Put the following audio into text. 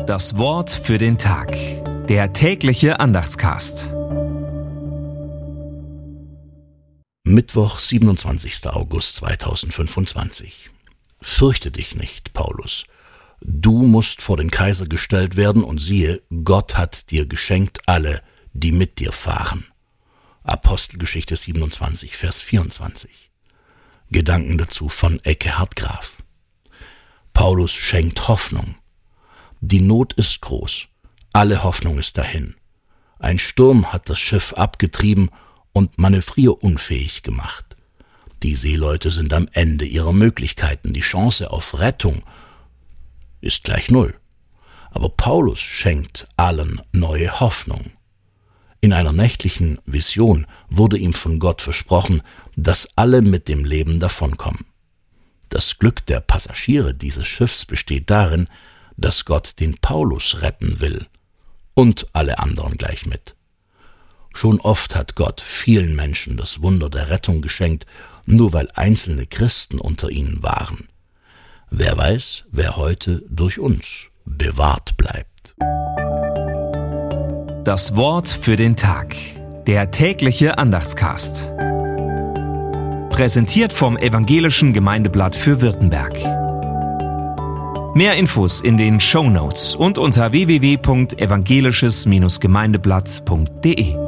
Das Wort für den Tag. Der tägliche Andachtscast. Mittwoch, 27. August 2025. Fürchte dich nicht, Paulus. Du musst vor den Kaiser gestellt werden und siehe, Gott hat dir geschenkt alle, die mit dir fahren. Apostelgeschichte 27, Vers 24. Gedanken dazu von Ekkehard Graf. Paulus schenkt Hoffnung. Die Not ist groß, alle Hoffnung ist dahin. Ein Sturm hat das Schiff abgetrieben und manövrierunfähig gemacht. Die Seeleute sind am Ende ihrer Möglichkeiten, die Chance auf Rettung ist gleich null. Aber Paulus schenkt allen neue Hoffnung. In einer nächtlichen Vision wurde ihm von Gott versprochen, dass alle mit dem Leben davonkommen. Das Glück der Passagiere dieses Schiffs besteht darin, dass Gott den Paulus retten will und alle anderen gleich mit. Schon oft hat Gott vielen Menschen das Wunder der Rettung geschenkt, nur weil einzelne Christen unter ihnen waren. Wer weiß, wer heute durch uns bewahrt bleibt. Das Wort für den Tag. Der tägliche Andachtscast. Präsentiert vom Evangelischen Gemeindeblatt für Württemberg. Mehr Infos in den Shownotes und unter www.evangelisches-gemeindeblatt.de.